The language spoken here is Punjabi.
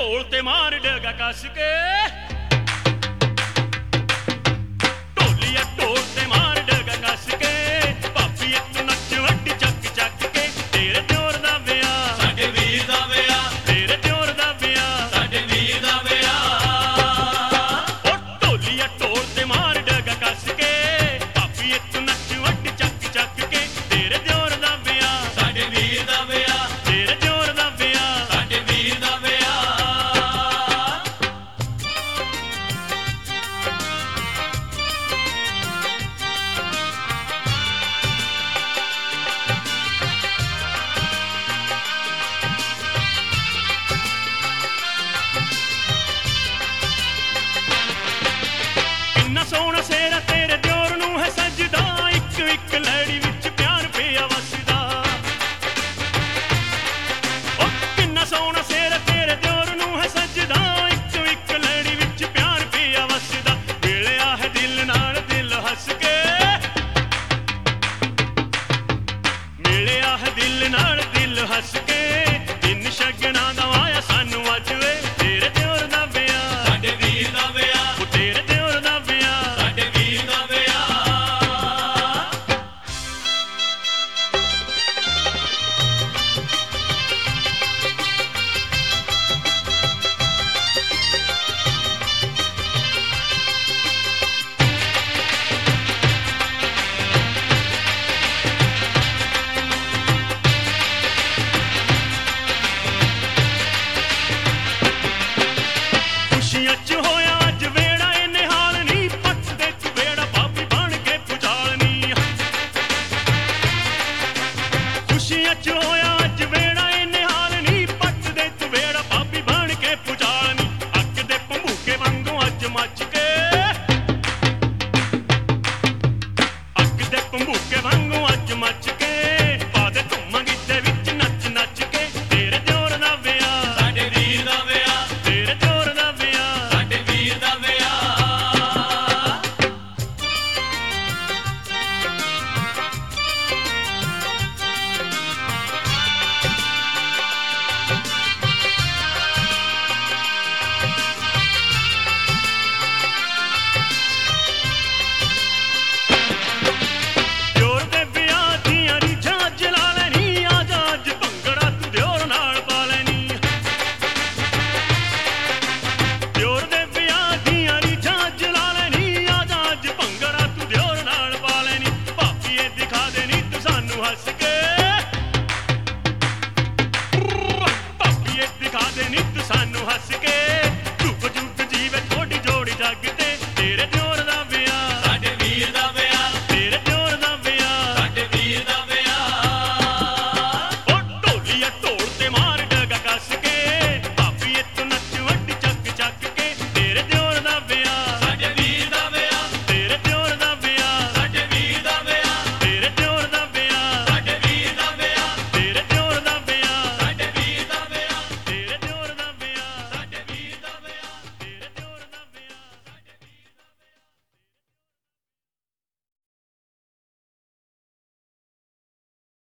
ਢੋਲ ਤੇ ਮਾਰ ਡਗਾ ਕੱਸ ਕੇ ਢੋਲੀਆ ਢੋਲ ਤੇ ਮਾਰ ਡਗਾ ਕੱਸ ਕੇ ਭਾਬੀ ਇੱਕ ਨੱਚ ਵੱਡੀ ਚੱਕ ਚੱਕ ਕੇ ਤੇਰੇ ਦਿਓਰ ਦਾ ਵਿਆਹ ਸਾਡੇ ਵੀਰ ਦਾ ਵਿਆਹ ਤੇਰੇ ਦਿਓਰ ਦਾ ਵਿਆਹ ਸਾਡੇ ਵੀਰ ਦਾ ਵਿਆਹ ਉਹ ਢੋਲੀਆ ਢੋਲ ਤੇ ਮਾਰ ਡਗਾ ਕੱਸ ਕੇ ਭਾਬੀ ਇੱਕ ਨੱਚ ਵੱਡੀ ਚੱਕ ਚੱਕ ਕੇ ਤੇਰੇ ਦਿਓਰ ਦਾ ਵਿਆਹ ਸਾਡੇ ਵੀਰ ਦਾ ਵਿਆਹ ਤੇਰੇ ਦਿਓਰ ਦਾ ਵਿਆਹ ਸਾਡੇ ਵੀਰ ਦਾ ਵਿਆਹ ਕਿੰਨਾ ਸੋਹਣਾ ਸਿਹਰਾ ਤੇਰੇ ਦਿਓਰ ਨੂੰ ਹੈ ਸਜਦਾ ਇੱਕ ਇੱਕ ਲੜੀ ਵਿੱਚ ਪਿਆਰ ਪਿਆ ਵਸਦਾ ਉਹ ਕਿੰਨਾ ਸੋਹਣਾ ਸਿਹਰਾ ਤੇਰੇ ਦਿਓਰ ਨੂੰ ਹੈ ਸਜਦਾ ਇੱਕ ਇੱਕ ਲੜੀ ਵਿੱਚ ਪਿਆਰ ਪਿਆ ਵਸਦਾ ਮਿਲਿਆ ਹੈ ਦਿਲ ਨਾਲ ਦਿਲ ਹੱਸ ਕੇ ਮਿਲਿਆ ਹੈ ਦਿਲ ਨਾਲ ਦਿਲ ਹੱਸ ਕੇ ਦਿਨ ਸ਼ਗਨਾਂ ਦਾ ਆਇਆ ਸਾਨੂੰ ਅੱਜ ਵੇ ਤੇਰੇ ਦਿਓਰ ਦਾ ਵਿਆਹ ਸਾਡੇ ਵੀਰ ਦਾ ਵਿਆਹ ਉਹ ਤੇਰੇ ਦਿਓਰ ਦਾ ਵਿਆਹ ਸਾਡੇ ਵੀਰ ਦਾ ਵਿਆਹ ਖੁਸ਼ੀਆਂ 'ਚ ਹੋਇਆ ਅੱਜ ਵੇੜਾ ਇਹ ਨਿਹਾਲ ਨੀ ਪੱਟ ਦੇ ਤੂੰ ਵੇੜਾ ਭਾਬੀ ਬਣ ਕੇ ਪੁਜਾਲਨੀ ਖੁਸ਼ੀਆਂ 'ਚ ਹੋਇਆ ਅੱਜ ਵੇੜਾ ਇਹ ਨਿਹਾਲ ਨੀ ਪੱਟ ਦੇ ਤੂੰ ਵੇੜਾ ਭਾਬੀ ਬਣ ਕੇ ਪੁਜਾਲਨੀ ਅੱਗ ਦੇ ਭੰਬੂਕੇ ਵਾਂਗੂ ਅੱਜ ਮੱਚ